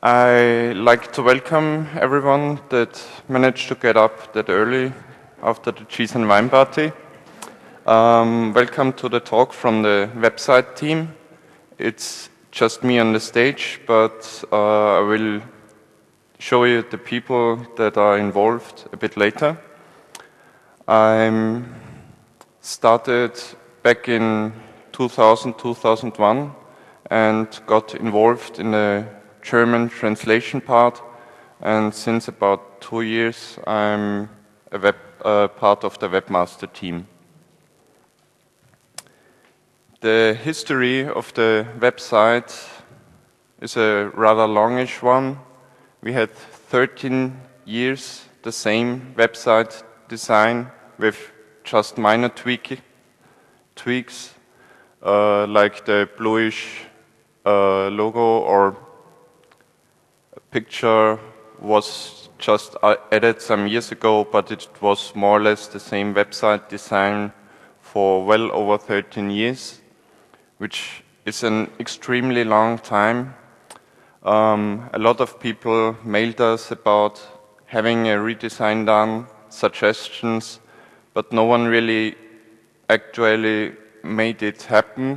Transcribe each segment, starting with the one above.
I like to welcome everyone that managed to get up that early after the cheese and wine party. Welcome to the talk from the website team. It's just me on the stage, but I will show you the people that are involved a bit later. I started back in 2000, 2001 and got involved in the German translation part, and since about 2 years I'm a part of the webmaster team. The history of the website is a rather longish one. We had 13 years the same website design with just minor tweaks like the bluish logo or picture was just added some years ago, but it was more or less the same website design for well over 13 years, which is an extremely long time. A lot of people mailed us about having a redesign done, suggestions, but no one really actually made it happen.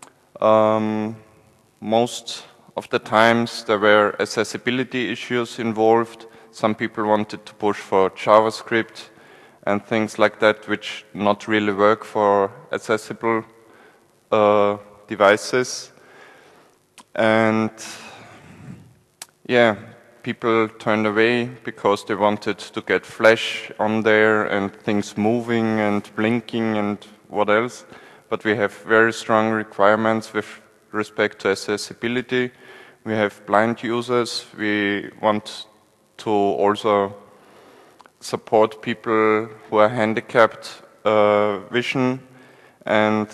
Most of the times there were accessibility issues involved. Some people wanted to push for JavaScript and things like that, which not really work for accessible devices. And yeah, people turned away because they wanted to get Flash on there and things moving and blinking and what else. But we have very strong requirements with respect to accessibility. We have blind users. We want to also support people who are handicapped vision, and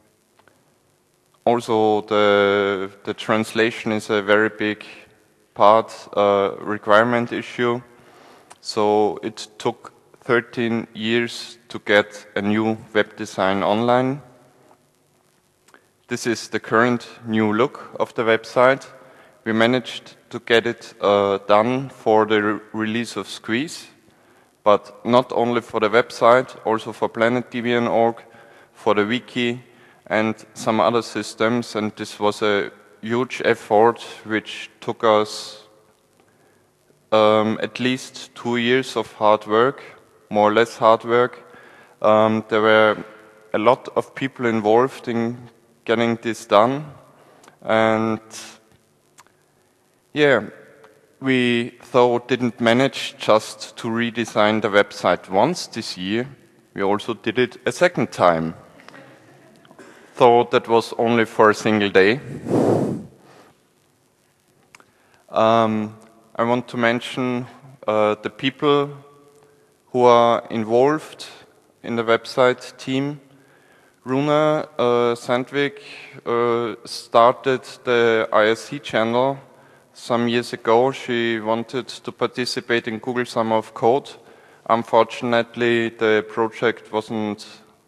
also the translation is a very big part requirement issue. So it took 13 years to get a new web design online. This is the current new look of the website. We managed to get it done for the release of Squeeze, but not only for the website, also for PlanetDebian.org, for the wiki, and some other systems. And this was a huge effort which took us at least 2 years of hard work, more or less hard work. There were a lot of people involved in getting this done, and yeah, we though didn't manage just to redesign the website once this year, we also did it a second time. Though that was only for a single day. I want to mention the people who are involved in the website team. Runa Sandvik started the IRC channel some years ago. She wanted to participate in Google Summer of Code. Unfortunately, the project wasn't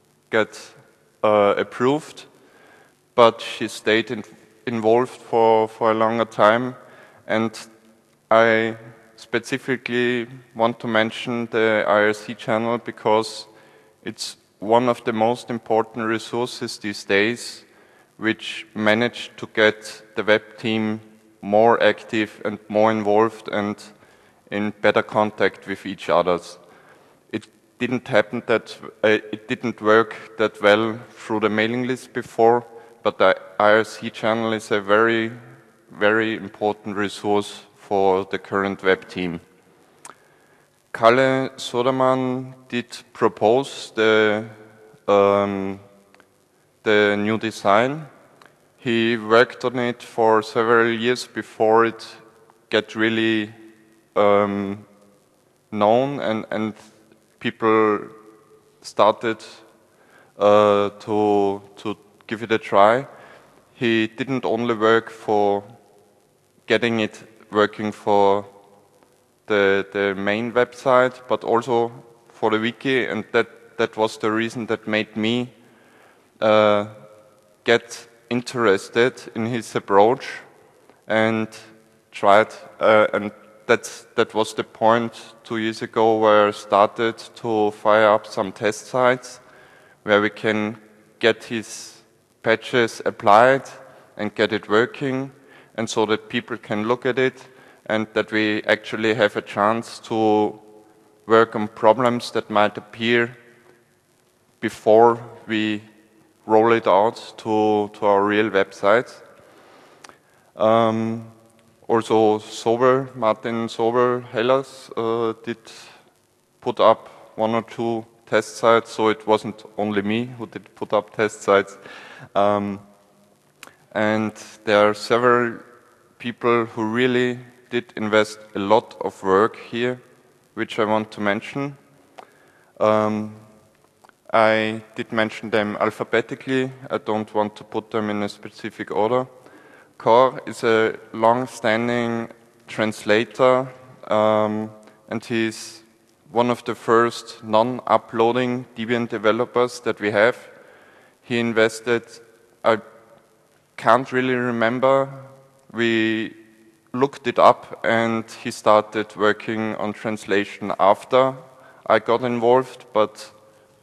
approved, but she stayed involved for a longer time. And I specifically want to mention the IRC channel because it's one of the most important resources these days, which managed to get the web team more active and more involved and in better contact with each other. It didn't work that well through the mailing list before, but the IRC channel is a very, very important resource for the current web team. Kalle Soderman did propose the new design. He worked on it for several years before it got really known and people started to give it a try. He didn't only work for getting it working for the main website, but also for the wiki, and that was the reason that made me get interested in his approach and tried, and that was the point 2 years ago where I started to fire up some test sites where we can get his patches applied and get it working, and so that people can look at it and that we actually have a chance to work on problems that might appear before we roll it out to our real website. Also Martin Sober Hellas did put up 1 or 2 test sites, so it wasn't only me who did put up test sites. And there are several people who really did invest a lot of work here, which I want to mention. I did mention them alphabetically. I don't want to put them in a specific order. Kor is a long-standing translator, and he's one of the first non-uploading Debian developers that we have. He invested, I can't really remember, we looked it up and he started working on translation after I got involved, but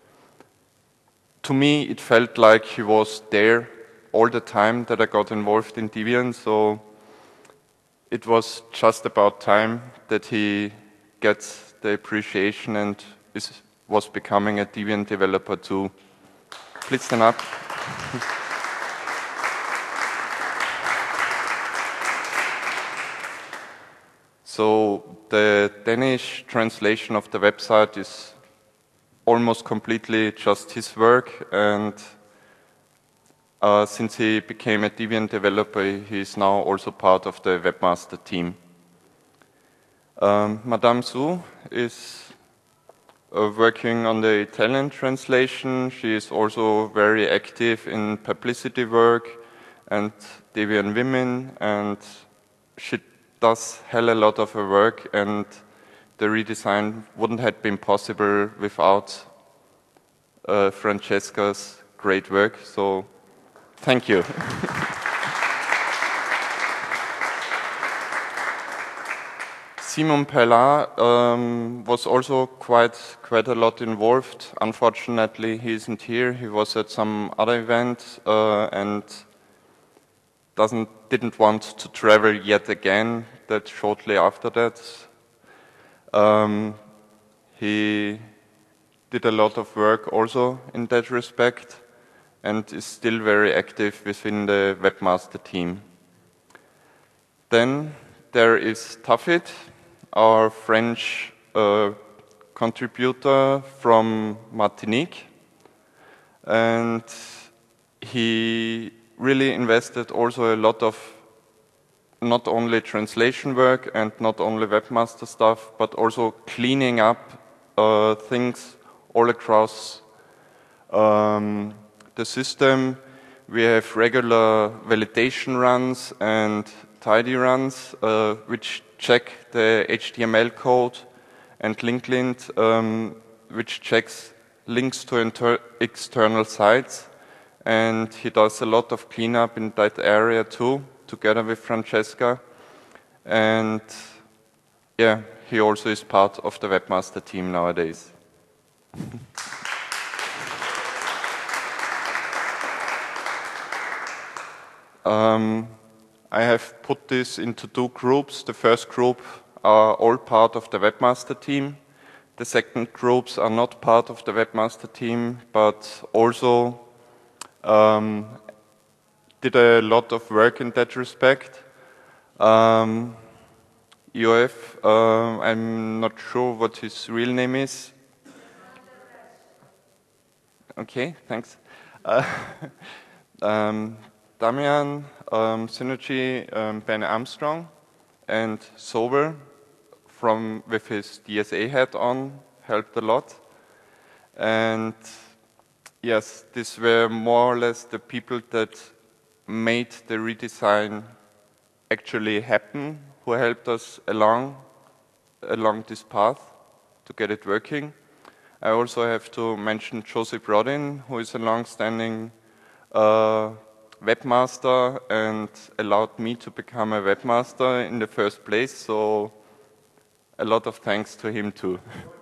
to me it felt like he was there all the time that I got involved in Debian, so it was just about time that he gets the appreciation and was becoming a Debian developer too. Please stand up. So the Danish translation of the website is almost completely just his work, and since he became a Debian developer, he is now also part of the webmaster team. Madame Su is working on the Italian translation. She is also very active in publicity work and Debian Women, and she does hell a lot of her work, and the redesign wouldn't have been possible without Francesca's great work, so thank you. Simon Pellard was also quite a lot involved. Unfortunately, he isn't here. He was at some other event and didn't want to travel yet again. That shortly after that, he did a lot of work also in that respect, and is still very active within the webmaster team. Then there is Tafit, our French contributor from Martinique, and he really invested also a lot of not only translation work and not only webmaster stuff, but also cleaning up things all across the system. We have regular validation runs and tidy runs, which check the HTML code, and linklint, which checks links to external sites. And he does a lot of cleanup in that area too, together with Francesca. And yeah, he also is part of the webmaster team nowadays. I have put this into 2 groups. The first group are all part of the webmaster team. The second groups are not part of the webmaster team, but also did a lot of work in that respect. Joef, I'm not sure what his real name is. Okay, thanks. Damian, Synergy, Ben Armstrong, and Sober, with his DSA hat on, helped a lot. And yes, these were more or less the people that made the redesign actually happen, who helped us along this path to get it working. I also have to mention Joseph Rodin, who is a long-standing webmaster and allowed me to become a webmaster in the first place, so a lot of thanks to him too.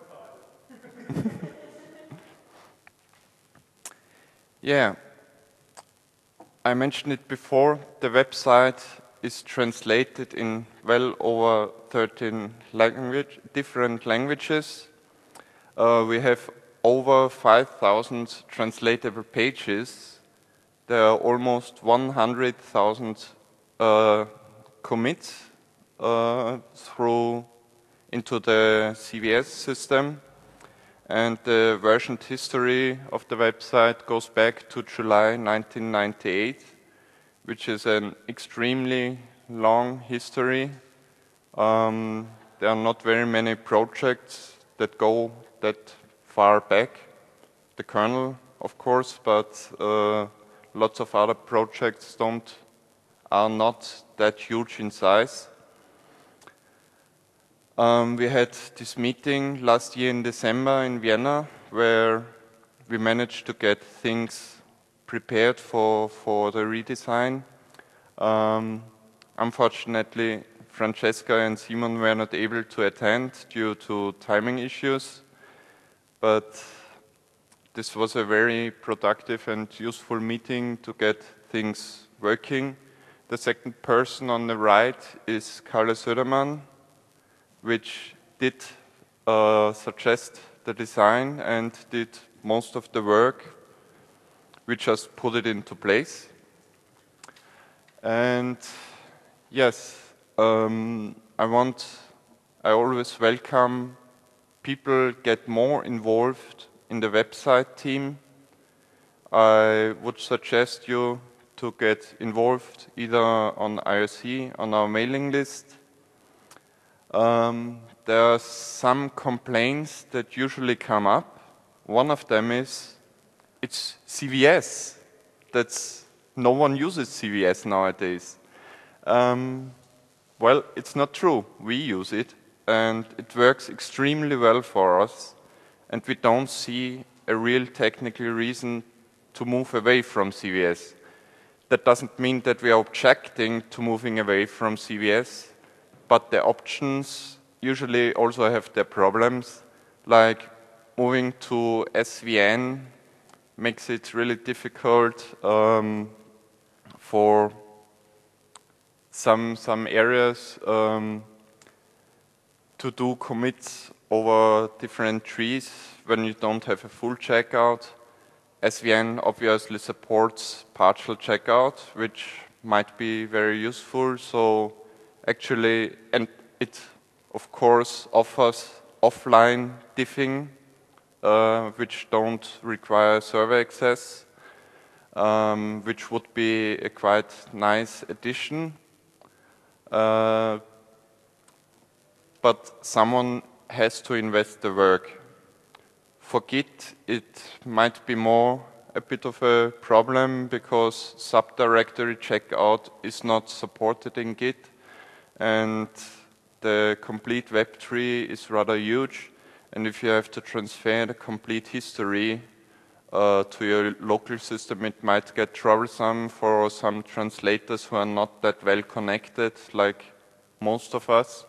Yeah, I mentioned it before, the website is translated in well over 13 different languages. We have over 5,000 translatable pages. There are almost 100,000 commits through into the CVS system, and the version history of the website goes back to July 1998, which is an extremely long history. There are not very many projects that go that far back. The kernel, of course, but lots of other projects are not that huge in size. We had this meeting last year in December in Vienna, where we managed to get things prepared for the redesign. Unfortunately, Francesca and Simon were not able to attend due to timing issues, but this was a very productive and useful meeting to get things working. The second person on the right is Kalle Söderman, which did suggest the design and did most of the work. We just put it into place. And yes, I always welcome people get more involved in the website team. I would suggest you to get involved either on IRC, on our mailing list. There are some complaints that usually come up. One of them is, it's CVS. No one uses CVS nowadays. Well, it's not true. We use it, and it works extremely well for us, and we don't see a real technical reason to move away from CVS. That doesn't mean that we are objecting to moving away from CVS, but the options usually also have their problems, like moving to SVN makes it really difficult for some areas to do commits over different trees when you don't have a full checkout. SVN obviously supports partial checkout, which might be very useful. So actually, and it of course offers offline diffing, which don't require server access, which would be a quite nice addition. But someone has to invest the work. For Git, it might be more a bit of a problem because subdirectory checkout is not supported in Git, and the complete web tree is rather huge, and if you have to transfer the complete history to your local system, it might get troublesome for some translators who are not that well connected, like most of us.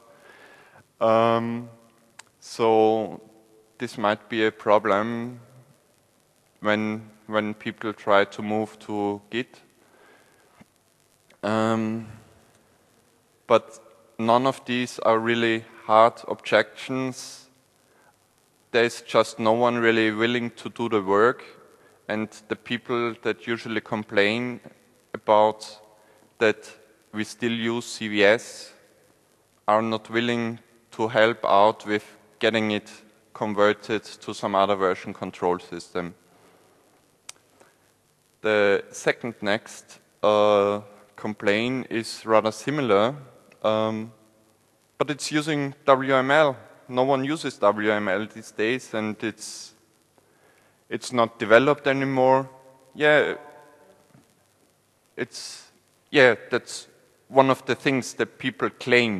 So this might be a problem when people try to move to Git. But none of these are really hard objections. There's just no one really willing to do the work, and the people that usually complain about that we still use CVS are not willing to help out with getting it converted to some other version control system. The second next complaint is rather similar, but it's using WML. No one uses WML these days, and it's not developed anymore. That's one of the things that people claim.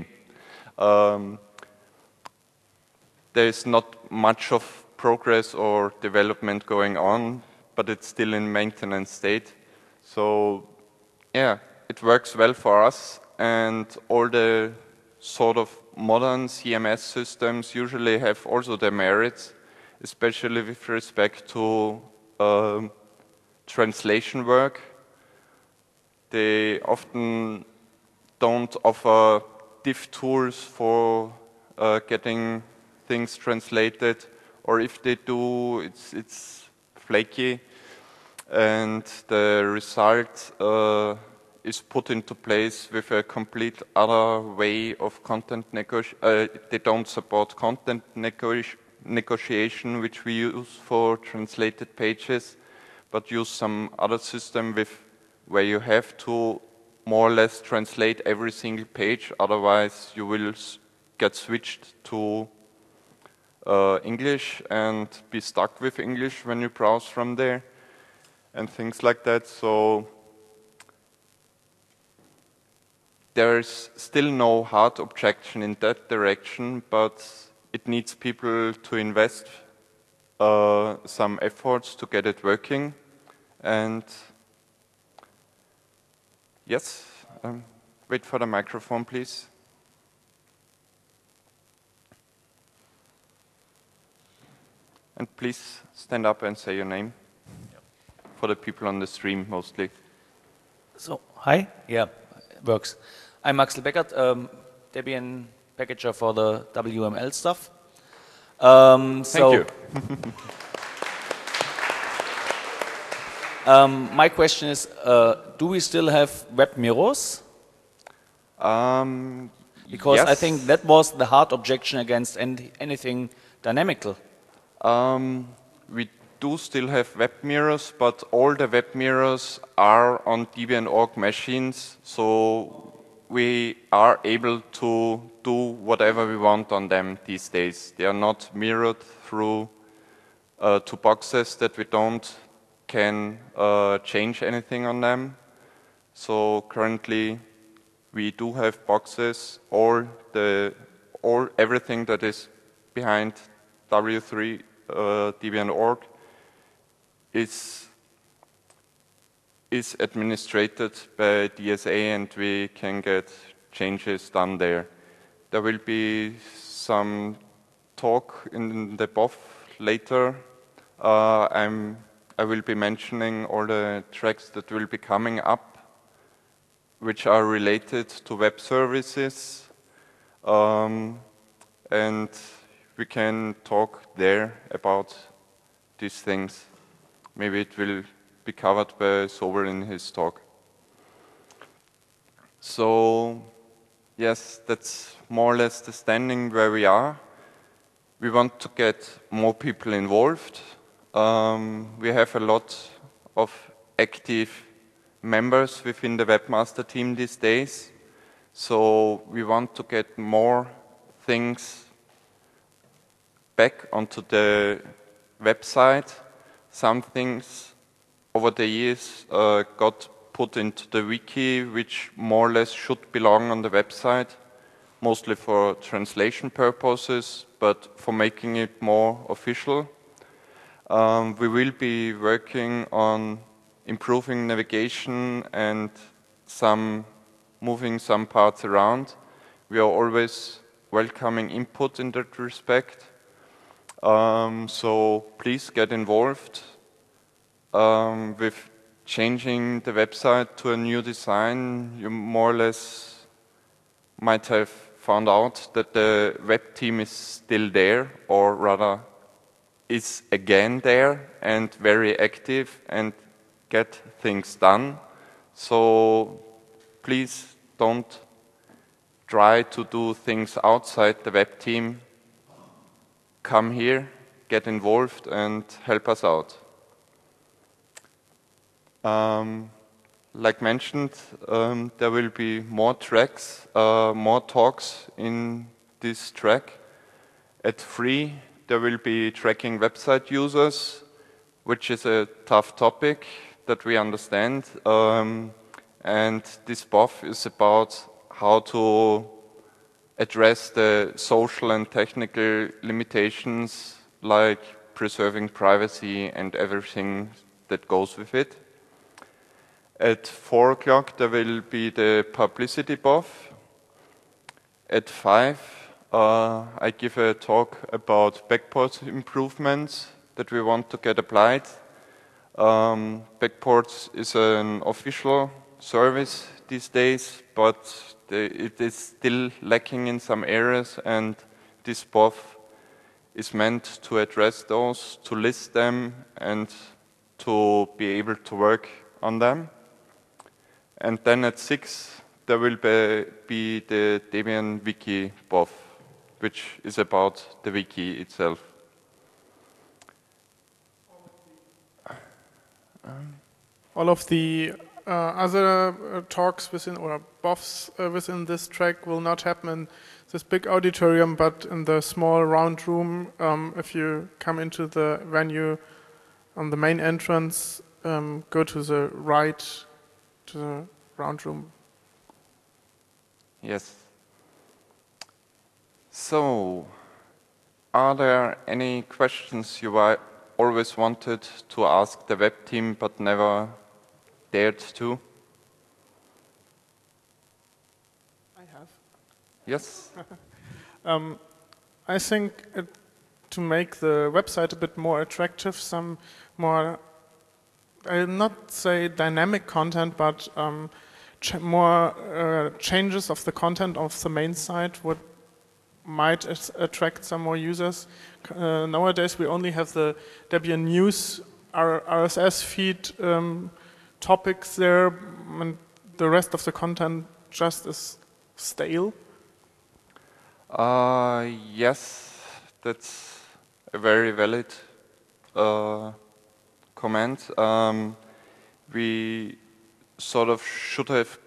There is not much of progress or development going on, but it's still in maintenance state. So yeah, it works well for us, and all the sort of modern CMS systems usually have also their merits, especially with respect to translation work. They often don't offer diff tools for getting things translated, or if they do, it's flaky, and the result is put into place with a complete other way of content they don't support content negotiation, which we use for translated pages, but use some other system where you have to more or less translate every single page, otherwise you will get switched to English and be stuck with English when you browse from there and things like that. So there's still no hard objection in that direction, but it needs people to invest some efforts to get it working. And yes, wait for the microphone, please. And please stand up and say your name. For the people on the stream, mostly. So, hi. Yeah, it works. I'm Axel Beckert, Debian packager for the WML stuff. Thank you. My question is, do we still have web mirrors? Because yes. I think that was the hard objection against anything dynamical. We do still have web mirrors, but all the web mirrors are on Debian.org machines, so we are able to do whatever we want on them these days. They are not mirrored through to boxes that we can change anything on them. So currently we do have boxes, or everything that is behind W3 Debian.org is administrated by DSA, and we can get changes done there. There will be some talk in the BOF later. I will be mentioning all the tracks that will be coming up, which are related to web services, and we can talk there about these things. Maybe it will be covered by Sober in his talk. So, yes, that's more or less the standing where we are. We want to get more people involved. We have a lot of active members within the webmaster team these days. So we want to get more things back onto the website. Some things over the years got put into the wiki, which more or less should belong on the website, mostly for translation purposes, but for making it more official. We will be working on improving navigation and moving some parts around. We are always welcoming input in that respect. So please get involved with changing the website to a new design. You more or less might have found out that the web team is still there, or rather is again there and very active and get things done. So please don't try to do things outside the web team. Come here, get involved, and help us out. Like mentioned, there will be more tracks, more talks in this track. At 3, there will be tracking website users, which is a tough topic that we understand. And this BOF is about how to address the social and technical limitations, like preserving privacy and everything that goes with it. At 4 o'clock there will be the publicity buff. At 5 I give a talk about backports improvements that we want to get applied. Backports is an official service these days, but it is still lacking in some areas, and this buff is meant to address those, to list them, and to be able to work on them. And then at 6 there will be the Debian Wiki buff, which is about the wiki itself. All of the other talks within, or buffs within this track will not happen in this big auditorium, but in the small round room. If you come into the venue on the main entrance, go to the right, to the round room. Yes. So, are there any questions you always wanted to ask the web team but never dared to? I have. Yes? I think to make the website a bit more attractive, some more, I'll not say dynamic content, but more changes of the content of the main site might attract some more users. Nowadays we only have the Debian News RSS feed topics there, and the rest of the content just is stale. Yes, that's a very valid comment. We sort of should have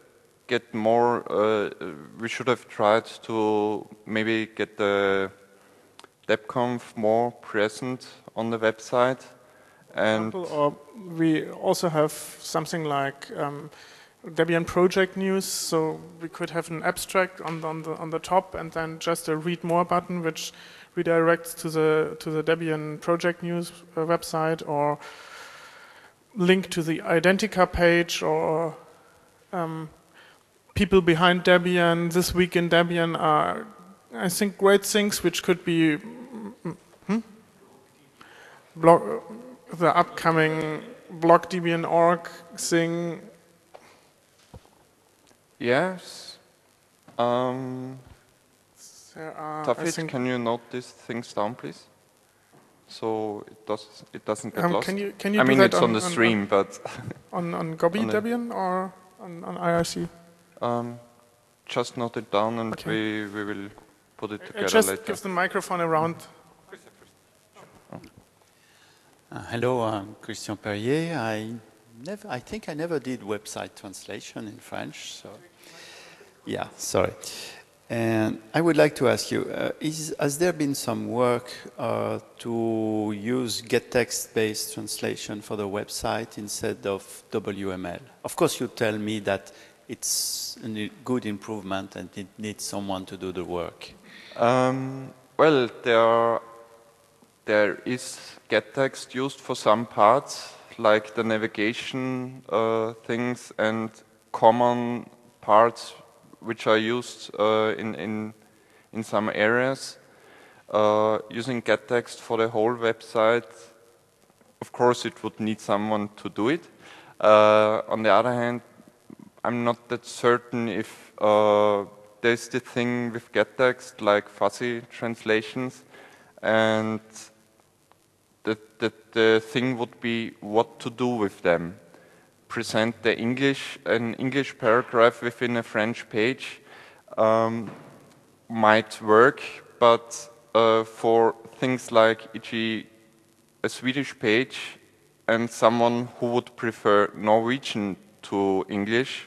we should have tried to maybe get the DebConf more present on the website. And or we also have something like Debian project news, so we could have an abstract on the top, and then just a read more button which redirects to the Debian project news website, or link to the Identica page, or people behind Debian, this week in Debian are, I think, great things which could be the upcoming blog Debian.org thing. Yes. Tafit, can you note these things down, please? So it doesn't get lost. Can you I mean, do it's that on the stream, but on Gobby Debian or on IRC? just note it down, and Okay. we will put it together Just later. give the microphone around. Hello, I'm Christian Perrier. I think I never did website translation in French, so yeah, sorry. And I would like to ask you, has there been some work to use getText-based translation for the website instead of WML? Of course, you tell me that it's a good improvement and it needs someone to do the work. Well, there is getText used for some parts, like the navigation things and common parts which are used in some areas. Using getText for the whole website, of course it would need someone to do it. On the other hand, I'm not that certain if there's the thing with getText, like fuzzy translations, and the thing would be what to do with them. Present an English paragraph within a French page might work, but for things like, e.g., a Swedish page and someone who would prefer Norwegian to English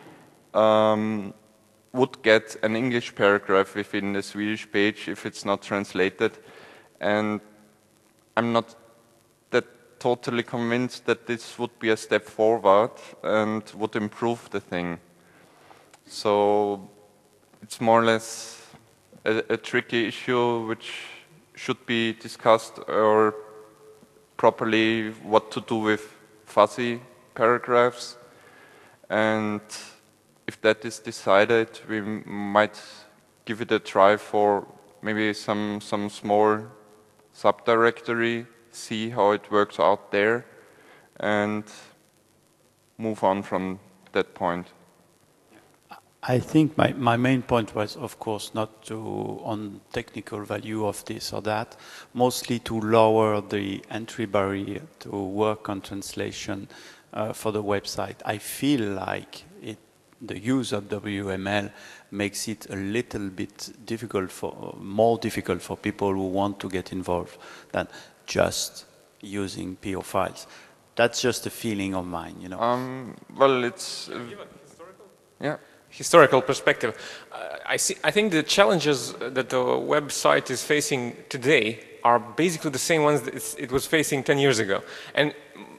would get an English paragraph within the Swedish page if it's not translated, and I'm not that totally convinced that this would be a step forward and would improve the thing. So it's more or less a tricky issue which should be discussed, or properly what to do with fuzzy paragraphs. and if that is decided, we might give it a try for maybe some small subdirectory, see how it works out there, and move on from that point. I think my main point was, of course, not on technical value of this or that, mostly to lower the entry barrier to work on translation for the website. I feel like the use of WML makes it a little bit more difficult for people who want to get involved than just using PO files. That's just a feeling of mine, you know. Well, it's historical perspective. I think the challenges that the website is facing today are basically the same ones that it was facing 10 years ago. And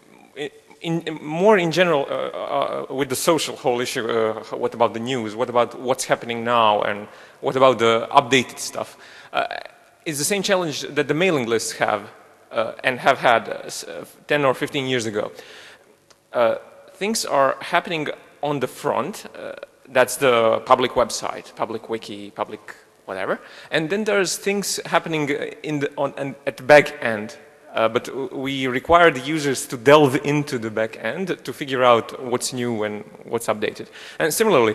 more in general, with the social whole issue, what about the news, what about what's happening now, and what about the updated stuff? It's the same challenge that the mailing lists have and have had 10 or 15 years ago. Things are happening on the front. That's the public website, public wiki, public whatever. And then there's things happening at the back end. But we require the users to delve into the back end to figure out what's new and what's updated. And similarly,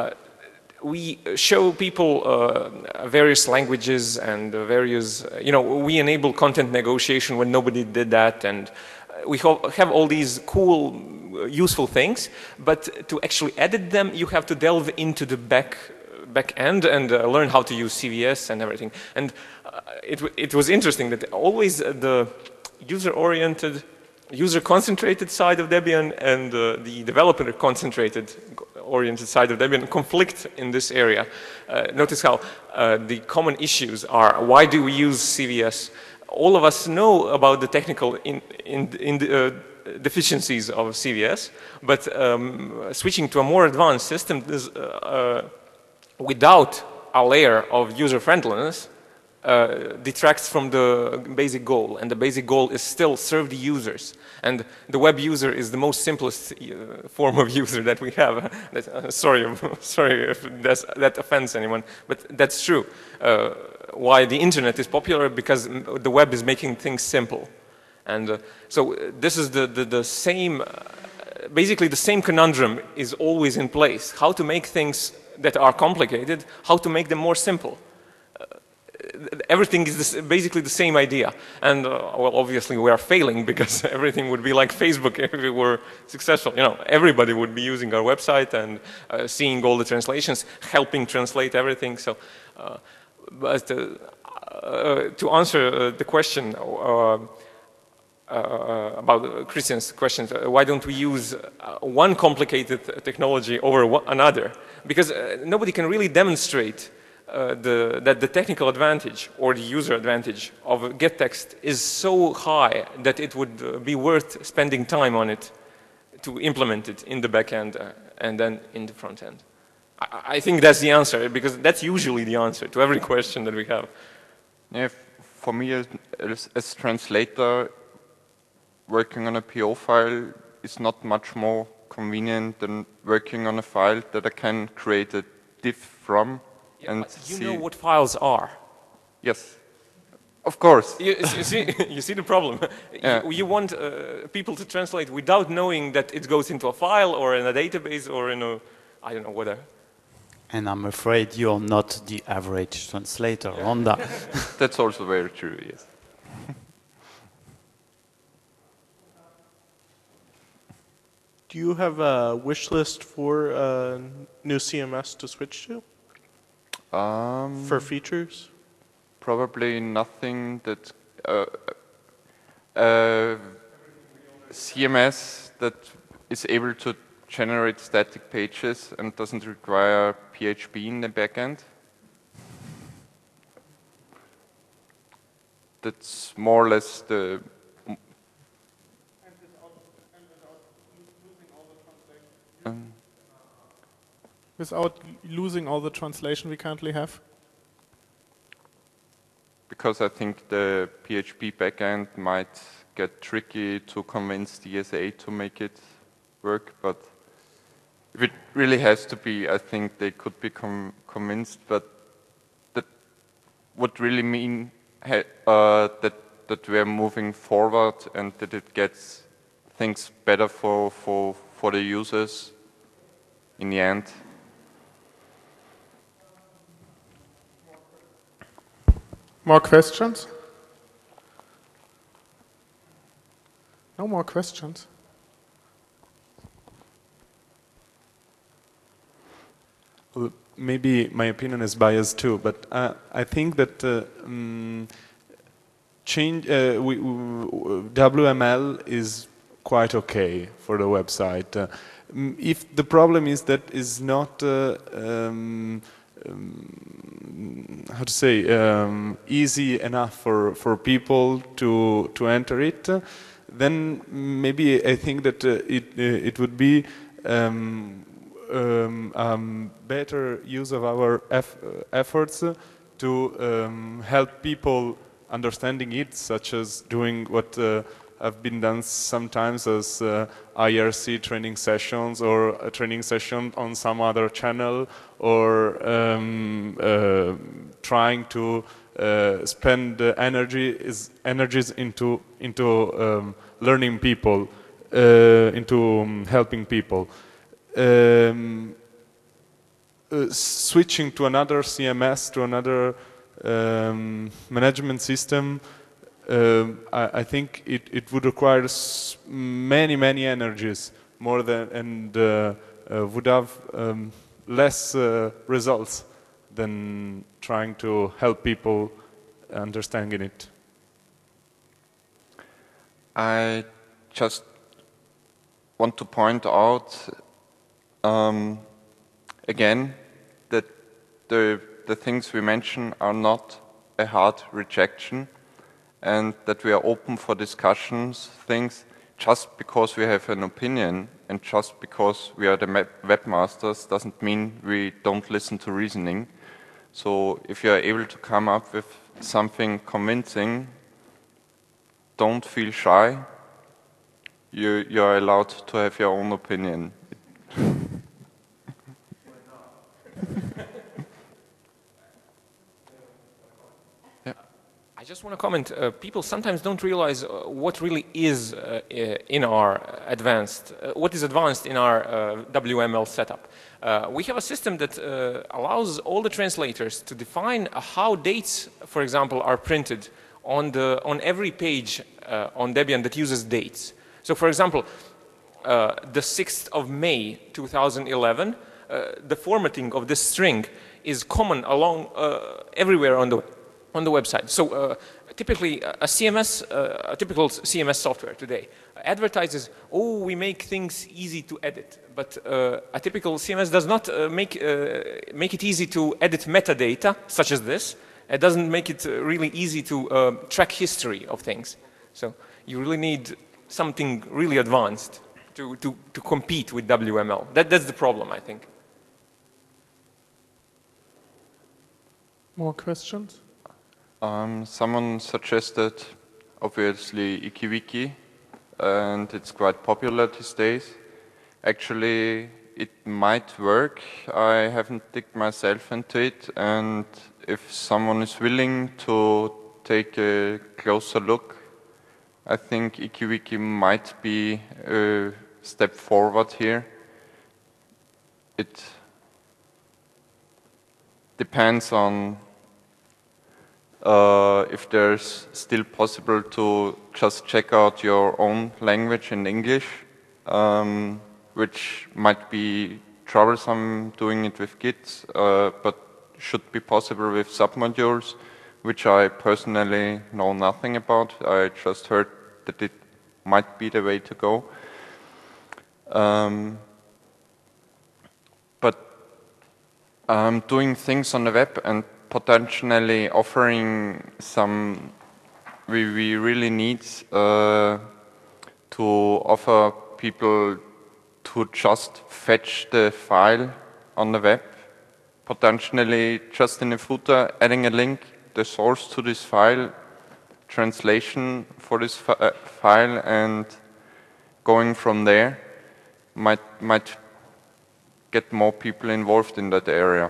we show people various languages and various, we enable content negotiation when nobody did that, and we have all these cool, useful things, but to actually edit them, you have to delve into the back end and learn how to use CVS and everything. And it was interesting that always the user-oriented, user-concentrated side of Debian and the developer-concentrated oriented side of Debian conflict in this area. Notice how the common issues are: why do we use CVS? All of us know about the technical deficiencies of CVS, but switching to a more advanced system is, without a layer of user-friendliness detracts from the basic goal, and the basic goal is still serve the users. And the web user is the most simplest form of user that we have. Sorry if that offends anyone, but that's true. Why the internet is popular? Because the web is making things simple. And so this is the same, basically the same conundrum is always in place. How to make things that are complicated, how to make them more simple. Everything is basically the same idea. And well, obviously we are failing, because everything would be like Facebook if we were successful. Everybody would be using our website and seeing all the translations, helping translate everything. So, but to answer the question about Christian's question, why don't we use one complicated technology over another? Because nobody can really demonstrate that the technical advantage or the user advantage of getText is so high that it would be worth spending time on it to implement it in the back end and then in the front end. I think that's the answer, because that's usually the answer to every question that we have. Yeah, for me as translator, working on a PO file is not much more convenient than working on a file that I can create a diff from. Yeah, and you know what files are. Yes, of course. You see the problem. Yeah. You want people to translate without knowing that it goes into a file or in a database or in a, I don't know, whatever. And I'm afraid you're not the average translator on that. That's also very true, yes. Do you have a wish list for a new CMS to switch to? For features? Probably nothing that CMS that is able to generate static pages and doesn't require PHP in the backend. That's more or less the. Without losing all the translation we currently have? Because I think the PHP backend might get tricky to convince DSA to make it work, but if it really has to be, I think they could be convinced, but that would really mean that we are moving forward and that it gets things better for the users in the end. More questions? No more questions. Well, maybe my opinion is biased too, but I think that WML is quite okay for the website. If the problem is that is not how to say easy enough for people to enter it, then maybe I think that it would be better use of our efforts to help people understanding it, such as doing what have been done sometimes as IRC training sessions, or a training session on some other channel, or trying to spend energies into learning people, into helping people. Switching to another CMS, to another management system, I think it would require many energies more than, and would have less results than trying to help people understanding it. I just want to point out again that the things we mention are not a hard rejection, and that we are open for discussions, things. Just because we have an opinion and just because we are the webmasters doesn't mean we don't listen to reasoning. So if you are able to come up with something convincing, don't feel shy. You are allowed to have your own opinion. I just want to comment, people sometimes don't realize what really is in our what is advanced in our WML setup. We have a system that allows all the translators to define how dates, for example, are printed on every page on Debian that uses dates. So for example, the 6th of May 2011, the formatting of this string is common along everywhere on the website. So typically a typical CMS software today advertises, oh, we make things easy to edit. But a typical CMS does not make it easy to edit metadata, such as this. It doesn't make it really easy to track history of things. So you really need something really advanced to compete with WML. That's the problem, I think. More questions? Someone suggested, obviously, IkiWiki, and it's quite popular these days. Actually, it might work. I haven't digged myself into it, and if someone is willing to take a closer look, I think IkiWiki might be a step forward here. It depends on if there's still possible to just check out your own language in English, which might be troublesome doing it with Git, but should be possible with submodules, which I personally know nothing about. I just heard that it might be the way to go. But doing things on the web and potentially offering some, we really need to offer people to just fetch the file on the web, potentially just in a footer, adding a link, the source to this file, translation for this file, and going from there might get more people involved in that area.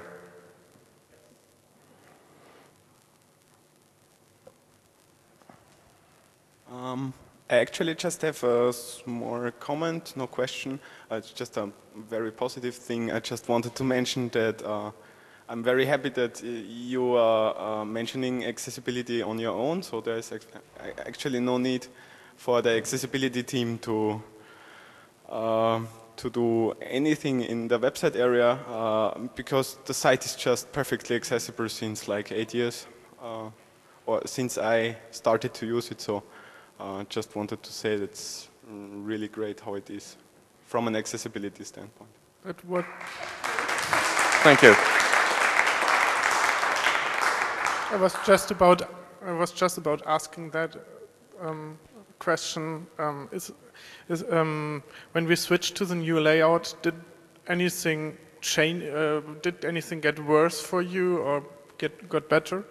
I actually just have a small comment, no question. It's just a very positive thing. I just wanted to mention that I'm very happy that you are mentioning accessibility on your own, so there's actually no need for the accessibility team to do anything in the website area because the site is just perfectly accessible since like 8 years or since I started to use it. So just wanted to say that's really great how it is from an accessibility standpoint. Thank you. I was just about asking that question. When we switched to the new layout, did anything change? Did anything get worse for you or got better?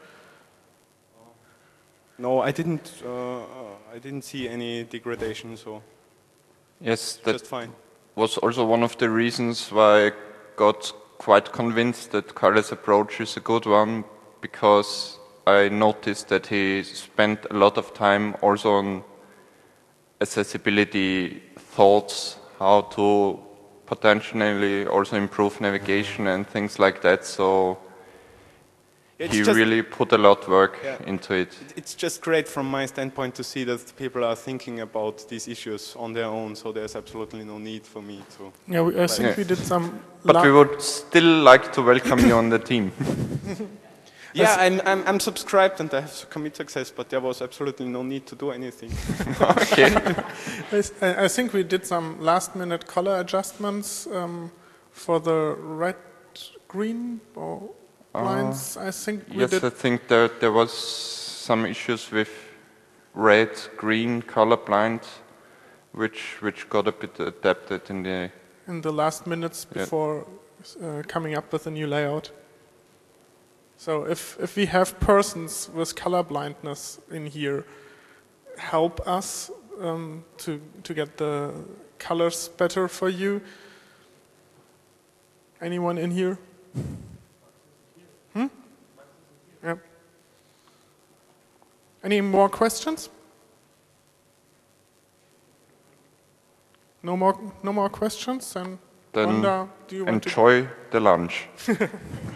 No, I didn't. I didn't see any degradation. So yes, that just fine. Was also one of the reasons why I got quite convinced that Karle's approach is a good one, because I noticed that he spent a lot of time also on accessibility thoughts, how to potentially also improve navigation and things like that. So he really put a lot of work into it. It's just great from my standpoint to see that people are thinking about these issues on their own, so there's absolutely no need for me to... Yeah, I think we did some... But we would still like to welcome you on the team. Yeah, I'm subscribed and I have commit access, but there was absolutely no need to do anything. Okay. I think we did some last-minute color adjustments for the red-green lines. I think we did. Yes, I think that there was some issues with red-green color blind, which got a bit adapted in the last minutes before coming up with a new layout. So if we have persons with color blindness in here, help us to get the colors better for you. Anyone in here? Yep. Any more questions? No more questions? Then Wanda, do you want enjoy the lunch.